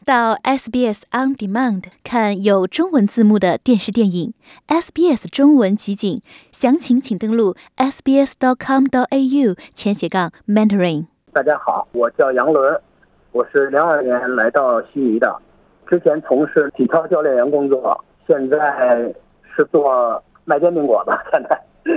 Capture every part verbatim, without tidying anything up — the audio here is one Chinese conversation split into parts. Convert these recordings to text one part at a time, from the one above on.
到 S B S On Demand 看有中文字幕的电视电影 S B S 中文集锦，详情请登录 s b s dot com dot a u 前斜杠 mentoring。 大家好，我叫杨伦，我是零二年来到悉尼的，之前从事体操教练员工作，现在是做卖煎饼果子现在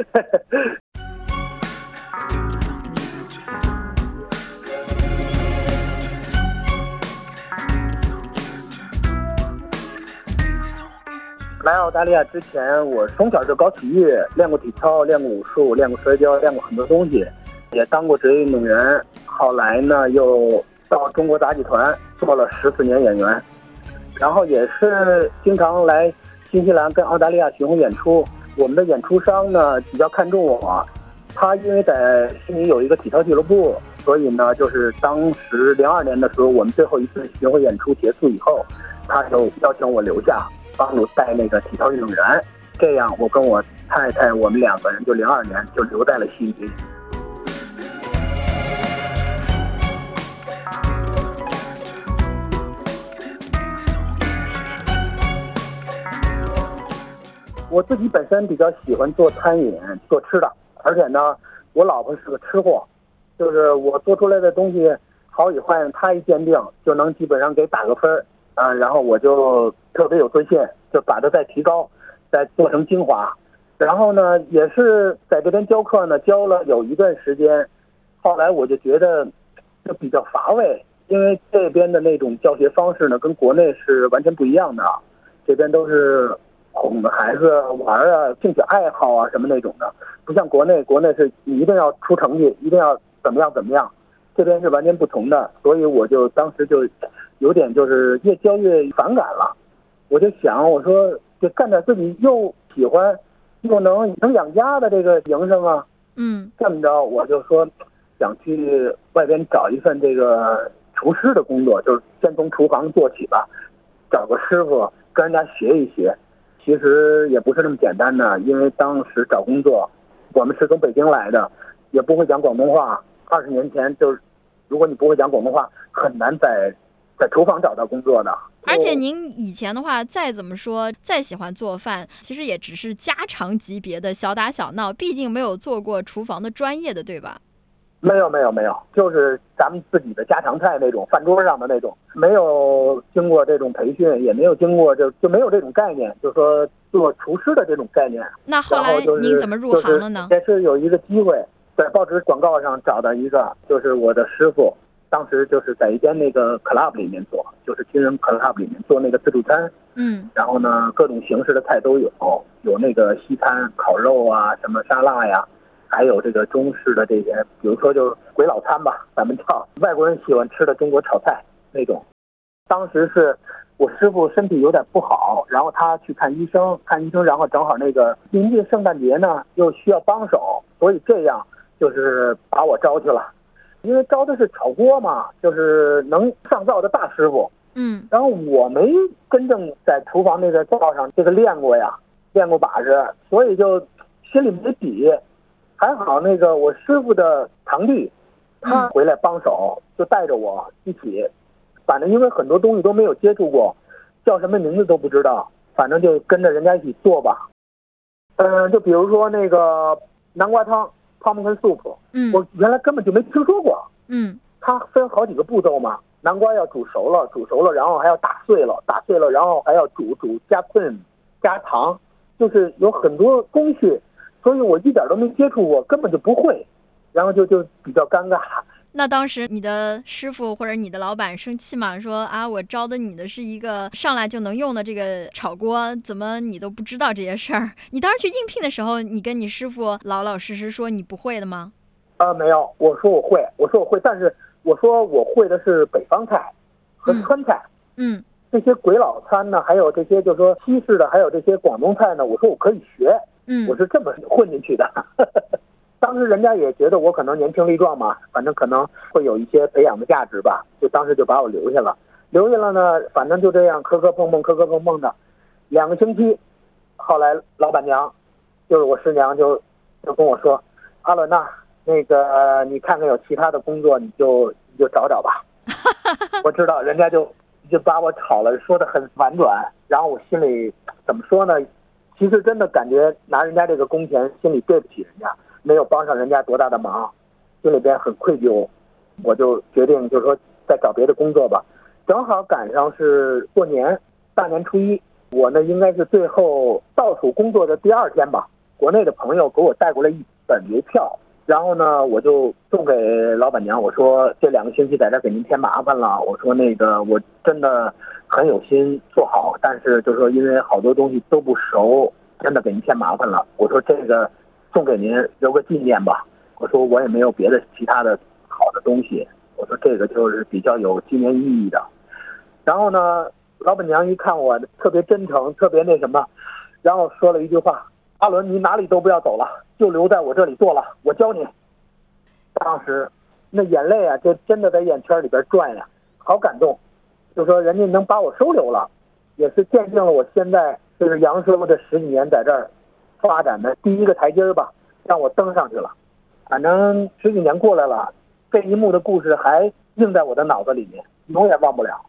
来澳大利亚之前，我从小就搞体育，练过体操，练过武术，练过摔跤，练过很多东西，也当过职业运动员。后来呢，又到中国杂技团做了十四年演员，然后也是经常来新西兰跟澳大利亚巡回演出。我们的演出商呢比较看重我，他因为在悉尼有一个体操俱乐部，所以呢，就是当时零二年的时候，我们最后一次巡回演出结束以后，他就邀请我留下。帮助带那个体操运动员，这样我跟我太太我们两个人就零二年就留在了悉尼。我自己本身比较喜欢做餐饮做吃的，而且呢我老婆是个吃货，就是我做出来的东西好与坏她一鉴定就能基本上给打个分啊，然后我就特别有自信，就把它再提高，再做成精华。然后呢，也是在这边教课呢，教了有一段时间，后来我就觉得就比较乏味，因为这边的那种教学方式呢，跟国内是完全不一样的。这边都是哄着孩子玩啊，兴趣爱好啊什么那种的，不像国内，国内是你一定要出成绩，一定要怎么样怎么样，这边是完全不同的。所以我就当时就有点就是越教越反感了，我就想我说就干点自己又喜欢又能能养家的这个营生啊， 嗯， 这么着我就说想去外边找一份这个厨师的工作，就是先从厨房做起吧，找个师傅跟人家学一学。其实也不是那么简单的，因为当时找工作，我们是从北京来的，也不会讲广东话。二十年前就是，如果你不会讲广东话，很难在在厨房找到工作的。 而且您以前的话，再怎么说，再喜欢做饭，其实也只是家常级别的小打小闹，毕竟没有做过厨房的专业的，对吧？ 没有没有没有，就是咱们自己的家常菜那种，饭桌上的那种，没有经过这种培训，也没有经过就就没有这种概念，就是说做厨师的这种概念。 那后来您怎么入行了呢？ 也是有一个机会，在报纸广告上找到一个，就是我的师傅。当时就是在一间那个 club 里面做，就是军人 club 里面做那个自助餐， 嗯， 然后呢，各种形式的菜都有，有那个西餐、烤肉啊，什么沙拉呀，还有这个中式的这些，比如说就是鬼佬餐吧，咱们叫外国人喜欢吃的中国炒菜那种。当时是我师傅身体有点不好，然后他去看医生，看医生，然后正好那个临近圣诞节呢，又需要帮手，所以这样就是把我招去了。因为招的是炒锅嘛，就是能上灶的大师傅， 嗯， 然后我没真正在厨房那个灶上这个练过呀，练过把式，所以就心里没底。还好那个我师傅的堂弟，他回来帮手，就带着我一起，反正因为很多东西都没有接触过，叫什么名字都不知道，反正就跟着人家一起做吧。嗯，就比如说那个南瓜汤。pumpkin soup， 嗯， 我原来根本就没听说过。 嗯， 它分好几个步骤嘛，南瓜要煮熟了，煮熟了，然后还要打碎了，打碎了，然后还要煮煮加昆加糖，就是有很多工序，所以我一点都没接触过，根本就不会，然后就就比较尴尬。 那当时你的师傅或者你的老板生气吗？说啊，我招的你的是一个上来就能用的这个炒锅，怎么你都不知道这些事儿？你当时去应聘的时候，你跟你师傅老老实实说你不会的吗？ 啊、呃，没有，我说我会，我说我会，但是我说我会的是北方菜和川菜， 嗯， 这些鬼佬餐呢，还有这些就是说西式的，还有这些广东菜呢，我说我可以学， 嗯， 我是这么混进去的。当时人家也觉得我可能年轻力壮嘛，反正可能会有一些培养的价值吧，就当时就把我留下了。留下了呢，反正就这样磕磕碰碰，磕磕碰碰的，两个星期。后来老板娘，就是我师娘就，就跟我说：“阿伦呐，那个你看看有其他的工作，你就你就找找吧。”我知道人家就就把我炒了，说的很婉转，然后我心里怎么说呢？其实真的感觉拿人家这个工钱，心里对不起人家，没有帮上人家多大的忙，心里边很愧疚。我就决定就是说再找别的工作吧。正好赶上是过年，大年初一，我呢应该是最后倒数工作的第二天吧。国内的朋友给我带过来一本邮票，然后呢我就送给老板娘，我说这两个星期在这给您添麻烦了，我说那个我真的很有心做好，但是就是说因为好多东西都不熟，真的给您添麻烦了，我说这个送给您留个纪念吧，我说我也没有别的其他的好的东西，我说这个就是比较有纪念意义的。然后呢老板娘一看我特别真诚，特别那什么，然后说了一句话，阿伦你哪里都不要走了，就留在我这里做了，我教你。当时那眼泪啊就真的在眼圈里边转呀，好感动，就说人家能把我收留了，也是见证了我现在就是杨师傅这十几年在这儿发展的第一个台阶吧，让我登上去了。反正十几年过来了，这一幕的故事还印在我的脑子里面，永远忘不了。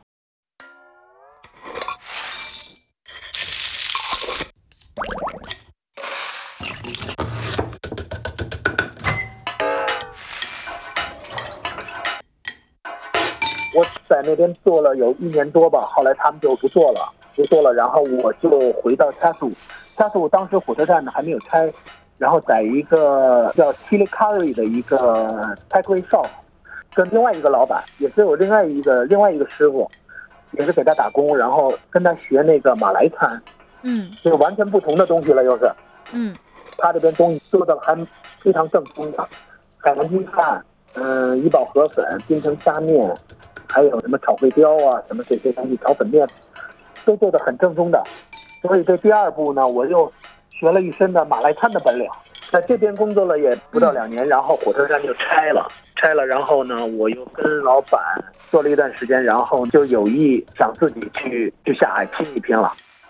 我在那边做了有一年多吧，后来他们就不做了，不做了，然后我就回到恰素，恰素当时火车站呢还没有拆，然后在一个叫 Chilikari 的一个 takeaway shop， 跟另外一个老板，也是我另外一个另外一个师傅，也是给他打工，然后跟他学那个马来餐， 嗯， 就是完全不同的东西了，又是， 嗯， 他这边东西做的还非常正宗的，海南鸡饭，嗯、呃，怡宝河粉、冰城虾面。还有什么炒粿条啊，什么这些东西，炒粉面，都做得很正宗的。所以这第二步呢，我又学了一身的马来餐的本领。在这边工作了也不到两年，然后火车站就拆了，拆了，然后呢，我又跟老板做了一段时间，然后就有意想自己去去下海拼一拼了。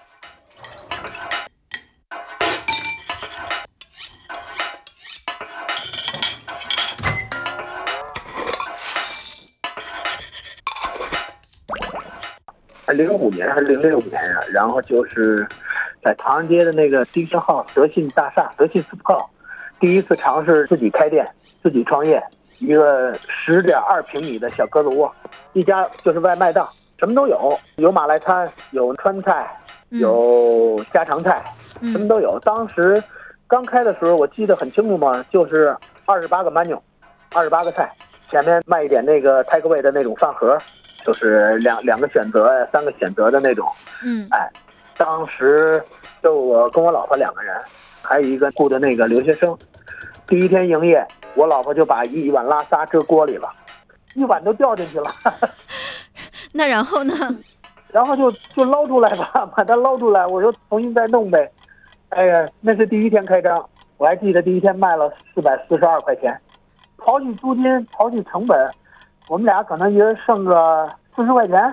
零五年还是零六年呀、啊？然后就是在唐人街的那个第一号德信大厦、德信 Supercar， 第一次尝试自己开店、自己创业，一个十点二平米的小鸽子窝，一家就是外卖档，什么都有，有马来餐，有川菜，有家常菜， 嗯、 什么都有。当时刚开的时候，我记得很清楚嘛，就是二十八个 menu， 二十八个菜，前面卖一点那个 takeaway 的那种饭盒。就是两两个选择呀，三个选择的那种。 嗯， 哎，当时就我跟我老婆两个人，还有一个雇的那个留学生。第一天营业，我老婆就把一碗拉沙搁锅里了，一碗都掉进去了。 那然后呢？ 然后就就捞出来吧，把它捞出来，我说重新再弄呗。哎呀，那是第一天开张，我还记得第一天卖了四百四十二块钱，刨去租金，刨去成本。我们俩可能一人剩个四十块钱。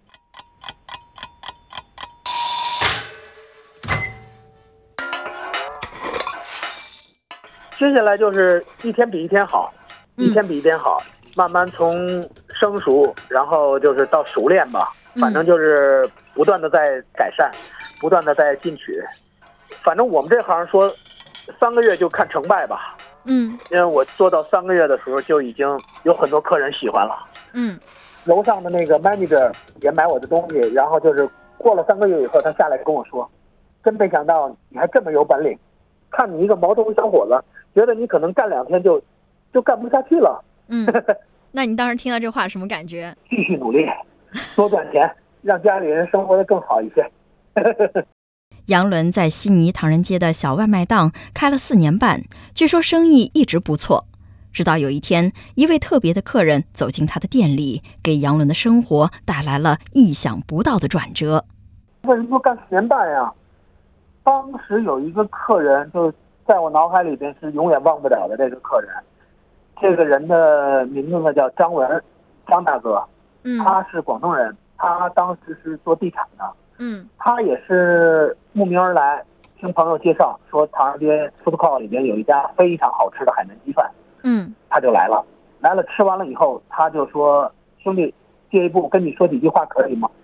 接下来就是一天比一天好，一天比一天好，慢慢从生熟，然后就是到熟练吧，反正就是不断的在改善，不断的在进取。反正我们这行说，三个月就看成败吧。 嗯， 因为我做到三个月的时候，就已经有很多客人喜欢了。 嗯， 楼上的那个 manager 也买我的东西，然后就是过了三个月以后，他下来跟我说：“真没想到你还这么有本领，看你一个毛头小伙子，觉得你可能干两天就就干不下去了。” 嗯，那你当时听到这话什么感觉？ 继续努力，多赚钱，让家里人生活得更好一些。 杨伦在悉尼唐人街的小外卖档开了四年半，据说生意一直不错。直到有一天，一位特别的客人走进他的店里，给杨伦的生活带来了意想不到的转折。 为什么说干四年半呀？当时有一个客人，就是在我脑海里边是永远忘不了的这个客人。这个人的名字呢叫张文，张大哥。 嗯， 他是广东人，他当时是做地产的。 嗯， 他也是慕名而来，听朋友介绍说唐人街 food court 里边有一家非常好吃的海南鸡饭。 嗯， 他就来了，来了吃完了以后，他就说：“兄弟，借一步跟你说几句话可以吗？”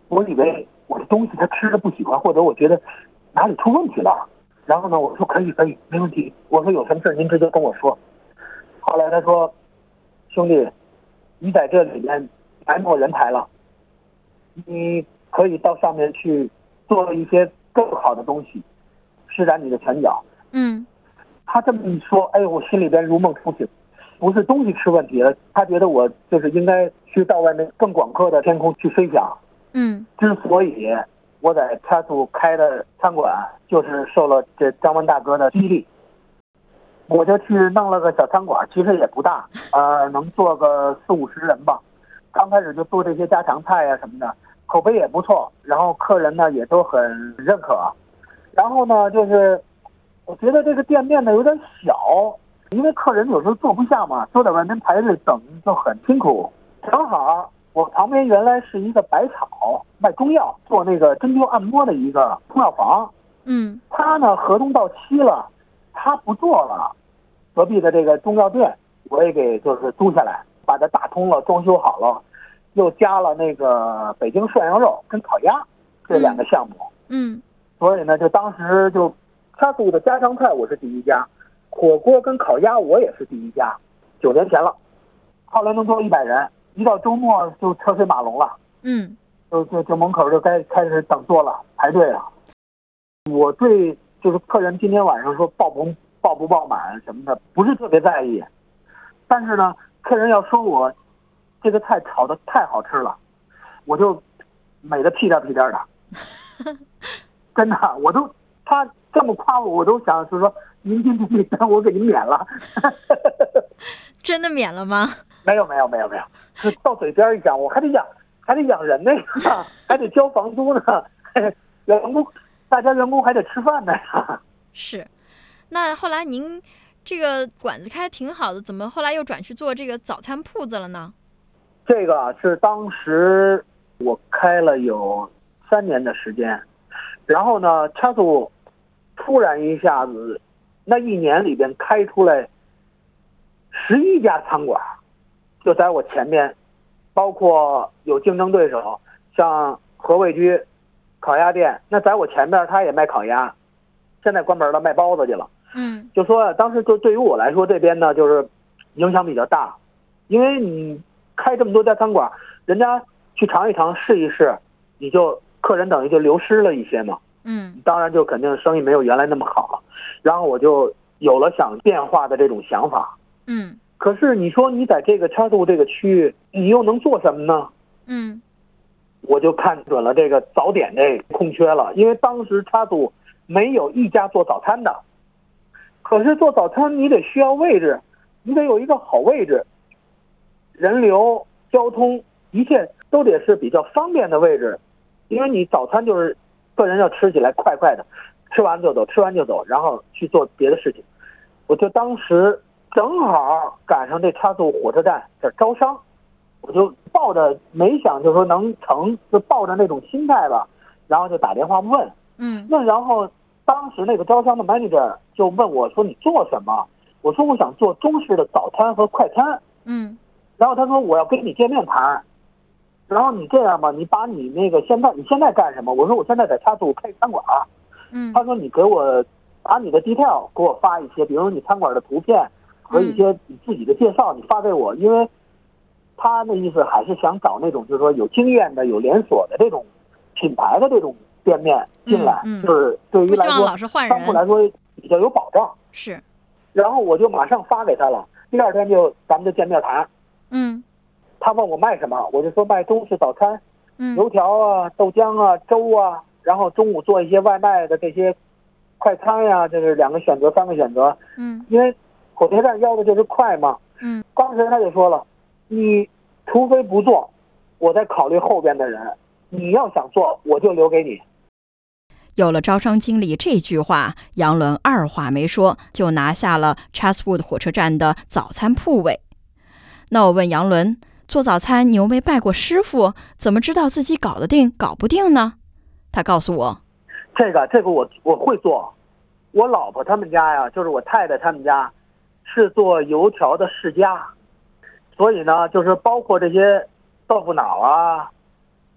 我以为我的东西他吃的不喜欢，或者我觉得哪里出问题了。然后呢，我说可以可以，没问题。我说有什么事您直接跟我说。后来他说，兄弟，你在这里面埋没人才了，你可以到上面去做一些更好的东西，施展你的拳脚。 嗯， 他这么一说，哎，我心里边如梦初醒。不是东西出问题了，他觉得我就是应该去到外面更广阔的天空去飞翔。 嗯， 之所以我在叉组开的餐馆，就是受了这张文大哥的激励，我就去弄了个小餐馆，其实也不大，呃，能做个四五十人吧。刚开始就做这些家常菜呀、啊、什么的，口碑也不错，然后客人呢也都很认可。然后呢，就是我觉得这个店面呢有点小。因为客人有时候坐不下嘛，都在外面排队等，就很辛苦。正好我旁边原来是一个百草卖中药、做那个针灸按摩的一个中药房， 嗯， 他呢合同到期了，他不做了。隔壁的这个中药店我也给就是租下来，把它打通了，装修好了，又加了那个北京涮羊肉跟烤鸭这两个项目。 嗯， 所以呢，就当时就他做的家常菜我是第一家。火锅跟烤鸭我也是第一家，九年前了。后来能做一百人，一到周末就车水马龙了。 嗯， 就就就门口就该开始等座了，排队了。我对就是客人今天晚上说爆不爆不爆满什么的，不是特别在意。但是呢，客人要说我这个菜炒的太好吃了，我就美的屁颠屁颠的。真的，我都他这么夸我，我都想是说。您今天这单我给您免了。 真的免了吗？ 没有没有没有没有，就到嘴边一讲，我还得养还得养人呢，还得交房租呢，员工大家员工还得吃饭呢。 是，那后来您这个馆子开挺好的，怎么后来又转去做这个早餐铺子了呢？ 这个是当时我开了有三年的时间，然后呢，恰组突然一下子。那一年里边开出来十一家餐馆，就在我前面，包括有竞争对手，像和味居烤鸭店，那在我前面他也卖烤鸭，现在关门了，卖包子去了。 嗯， 就说当时就对于我来说，这边呢就是影响比较大，因为你开这么多家餐馆，人家去尝一尝试一试，你就客人等于就流失了一些嘛。 嗯， 当然就肯定生意没有原来那么好了。然后我就有了想变化的这种想法。 嗯， 可是你说你在这个叉度这个区域，你又能做什么呢？ 嗯， 我就看准了这个早点这空缺了，因为当时叉度没有一家做早餐的。可是做早餐你得需要位置，你得有一个好位置，人流、交通一切都得是比较方便的位置，因为你早餐就是个人要吃起来快快的。吃完就走，吃完就走，然后去做别的事情。我就当时正好赶上这叉度火车站这招商，我就抱着没想就说能成，就抱着那种心态吧，然后就打电话问， 嗯， 那然后当时那个招商的 manager 就问我说你做什么？我说我想做中式的早餐和快餐， 嗯， 然后他说我要跟你见面谈，然后你这样吧，你把你那个现在你现在干什么？我说我现在在叉度开餐馆。 嗯， 他说你给我把你的 detail 给我发一些，比如你餐馆的图片和一些你自己的介绍，你发给我，因为他那意思还是想找那种就是说有经验的、有连锁的这种品牌的这种店面进来， 嗯嗯、 就是对于来说商户来说比较有保障。 是， 然后我就马上发给他了，第二天就咱们就见面谈。 嗯， 他问我卖什么，我就说卖中式早餐， 嗯， 油条啊、豆浆啊、粥啊。然后中午做一些外卖的这些快餐呀，这是两个选择，三个选择。 嗯， 因为火车站要的就是快嘛。 嗯， 当时他就说了，你除非不做，我再考虑后边的人。你要想做，我就留给你。 有了招商经理这句话，杨伦二话没说就拿下了 Chatswood 火车站的早餐铺位。那我问杨伦，做早餐你又没拜过师傅，怎么知道自己搞得定搞不定呢？他告诉我， 这个这个我我会做。我老婆他们家呀，就是我太太他们家是做油条的世家，所以呢就是包括这些豆腐脑啊、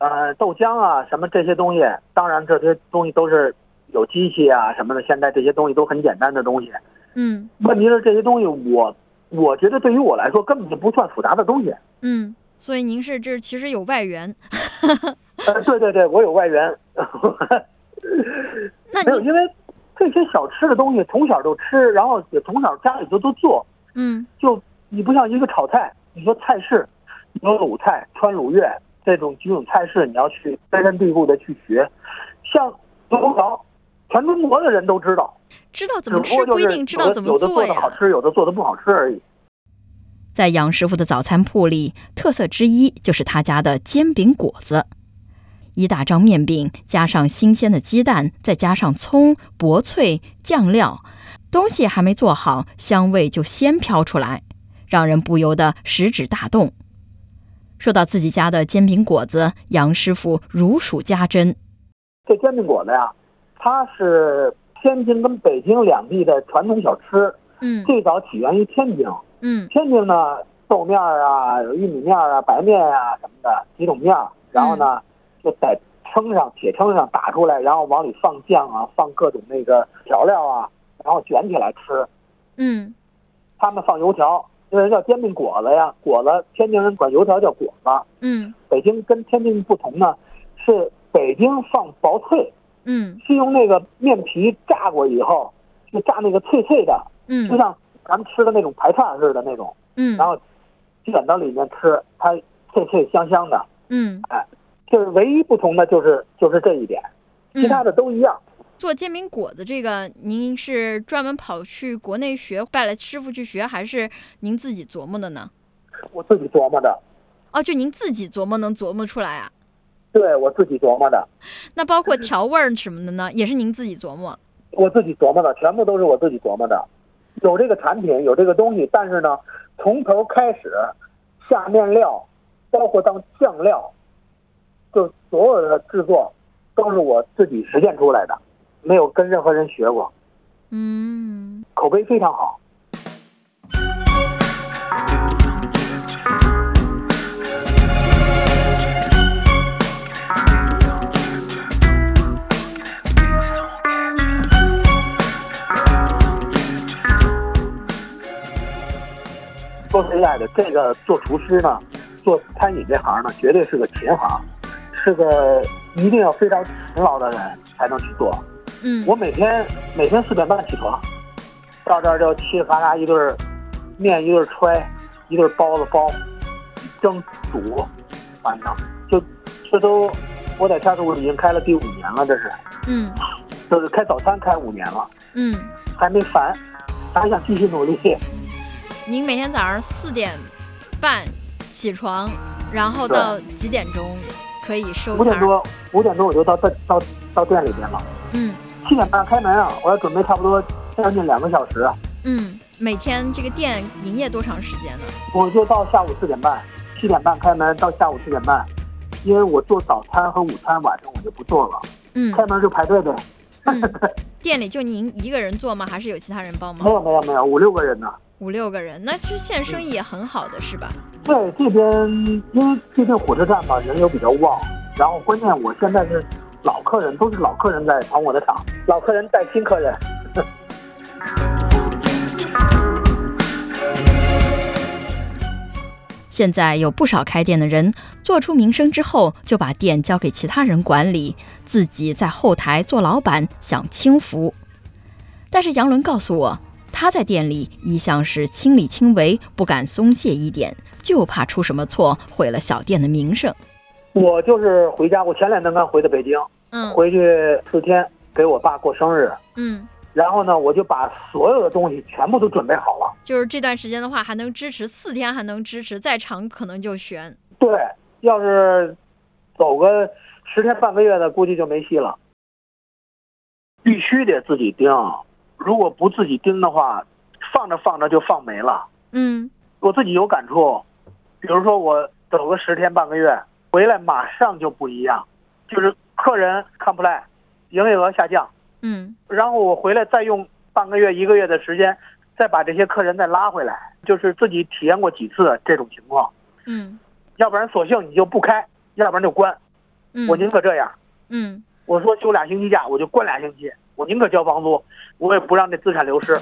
呃，豆浆啊，什么这些东西，当然这些东西都是有机器啊什么的，现在这些东西都很简单的东西。 嗯， 问题是这些东西我我觉得对于我来说根本就不算复杂的东西。 嗯，所以您是这其实有外援。 呃，对对对，我有外援。 那没有，因为这些小吃的东西从小就吃，然后也从小家里头都做。 嗯， 就你不像一个炒菜，你说菜式，有鲁菜、川鲁粤这种几种菜式，你要去根深蒂固的去学。像油条，全中国的人都知道， 知道怎么吃，不一定知道怎么做呀。 有的做的好吃，有的做的不好吃而已。 在杨师傅的早餐铺里，特色之一就是他家的煎饼果子。一大张面饼，加上新鲜的鸡蛋，再加上葱、薄脆、酱料，东西还没做好，香味就先飘出来，让人不由得食指大动。说到自己家的煎饼果子，杨师傅如数家珍。 这煎饼果子呀，它是天津跟北京两地的传统小吃。 嗯， 最早起源于天津。 嗯， 天津呢，豆面啊，有玉米面啊，白面啊什么的几种面，然后呢，就在称上铁称上打出来，然后往里放酱啊，放各种那个调料啊，然后卷起来吃。 嗯， 他们放油条，那人叫煎饼果子呀，果子天津人管油条叫果子。 嗯， 北京跟天津不同呢，是北京放薄脆。 嗯， 是用那个面皮炸过以后，就炸那个脆脆的， 嗯， 就像咱们吃的那种排叉似的那种。 嗯， 然后卷到里面吃，它脆脆香香的。 嗯， 哎，就是唯一不同的就是就是这一点，其他的都一样。 嗯，做煎饼果子这个，您是专门跑去国内学，拜了师傅去学，还是您自己琢磨的呢？ 我自己琢磨的。 哦，就您自己琢磨能琢磨出来啊？ 对，我自己琢磨的。 那包括调味儿什么的呢，也是您自己琢磨？ 我自己琢磨的，全部都是我自己琢磨的。有这个产品，有这个东西，但是呢，从头开始下面料，包括当酱料，就所有的制作都是我自己实践出来的，没有跟任何人学过。 嗯， 口碑非常好。说实在的，这个做厨师呢，做餐饮这行呢，绝对是个勤行，是个一定要非常勤劳的人才能去做。 嗯， 我每天每天四点半起床，到这儿就嘁哩喀嚓一顿面一顿揣，一顿包子包，蒸煮，晚上就这都我在天厨已经开了第五年了，这是。 嗯， 就是开早餐开五年了。 嗯， 还没烦，还想继续努力。 您每天早上四点半起床，然后到几点钟可以收摊？ 五点多，五点多我就到到到店里边了。 嗯， 七点半开门啊，我要准备差不多将近两个小时。 嗯，每天这个店营业多长时间呢？ 我就到下午四点半，七点半开门到下午四点半，因为我做早餐和午餐晚上我就不做了。 嗯， 开门就排队呗。 嗯，店里就您一个人做吗？还是有其他人帮忙？ 没有没有没有，五六个人呢。 五六个人，那这现在生意也很好的是吧？ 对，这边因为毕竟火车站嘛，人流比较旺，然后关键我现在是老客人，都是老客人在捧我的场，老客人带新客人。 现在有不少开店的人做出名声之后，就把店交给其他人管理，自己在后台做老板，享清福。但是杨伦告诉我，他在店里一向是亲力亲为，不敢松懈一点，就怕出什么错，毁了小店的名声。 我就是回家，我前两天刚回的北京， 嗯， 回去四天给我爸过生日， 嗯， 然后呢，我就把所有的东西全部都准备好了。 就是这段时间的话，还能支持四天，还能支持，再长可能就悬。 对，要是走个十天半个月的，估计就没戏了。必须得自己盯，如果不自己盯的话，放着放着就放没了。 嗯， 我自己有感触，比如说我走个十天半个月，回来马上就不一样，就是客人看不来，营业额下降。 嗯， 然后我回来再用半个月一个月的时间，再把这些客人再拉回来，就是自己体验过几次这种情况。 嗯， 要不然索性你就不开，要不然就关。 嗯， 我宁可这样。 嗯， 我说休俩星期假，我就关俩星期，我宁可交房租，我也不让这资产流失。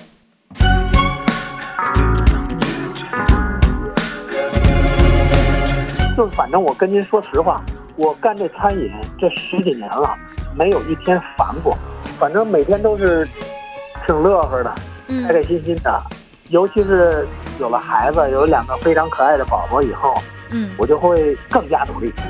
就是反正我跟您说实话，我干这餐饮这十几年了，没有一天烦过，反正每天都是挺乐呵的，开开心心的。嗯、尤其是有了孩子，有两个非常可爱的宝宝以后， 嗯， 我就会更加努力。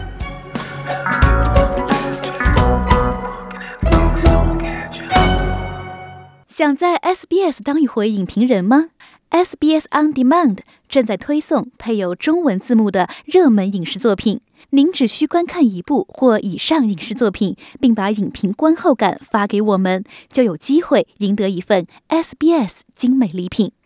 想在 S B S 当一回影评人吗？ S B S On Demand 正在推送配有中文字幕的热门影视作品，您只需观看一部或以上影视作品，并把影评观后感发给我们，就有机会赢得一份 S B S 精美礼品。